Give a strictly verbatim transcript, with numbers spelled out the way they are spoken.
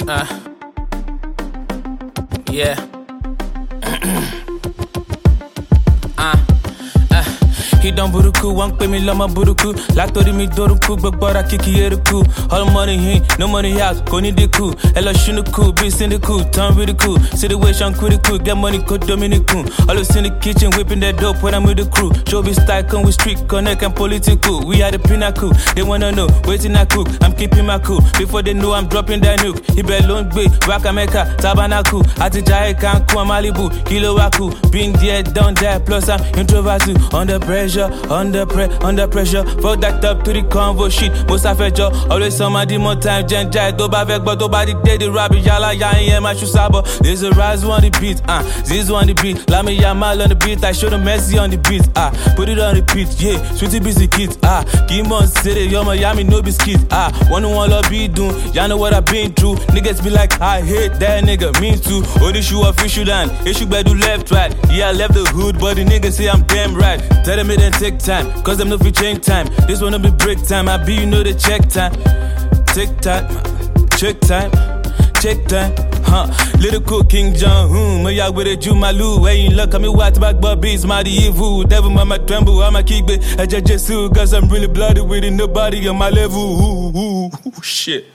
Uh, yeah. uh, uh, he don't buruku, won't pay me lama buruku. Latori mi doruku, but bora kiki eruku. All money in, no money out, koni diku. Hello shunuku, be syndiku, turn really cool. Situation critical, get money code dominiku. Always in the kitchen, whipping that dope when I'm with the crew. Showbiz style, come with street connect and political. We are the pinnacle, they wanna know, waiting I cook. I'm keeping my cool, before they know I'm dropping that nuke. He better loan big, Wakameka, Tabanaku. Atijahe Kanku, Malibu, Kilowaku. Been there, done that, plus I'm introverted. Under pressure, under pre, under pressure. Fuck that up to the convo shit. Most of it, always somebody more time. Jen Jai, Doba Vek, but nobody dead. The rabbi, Yala, Yan, my shoe sabo. There's a rise on the beat, ah. Uh, this on the beat. Lami Yamal on the beat. I show the Messi on the beat, ah. Uh, put it on repeat, yeah. Sweetie busy kids, ah. Uh, Kimon City, yo, Miami, no biscuit, ah. Uh, one on one love be doing. Y'all know what I've been through. Niggas be like, I hate that nigga, me too. Oh, this shoe official done. Issue better do left, right. Yeah, I left the hood, but the niggas say I'm damn right. Tell them it didn't take time, cause them no free change time. This wanna be break time, I be, you know, the check time. Tick time, check time, check time, huh? Little cool King John, hmm, my yag with a Jumalu. Where you look at me, what back, Bobby's mighty evil. Devil, mama tremble, I'ma keep it. I just just cause I'm really bloody with it, nobody on my level. Ooh, ooh, ooh, shit.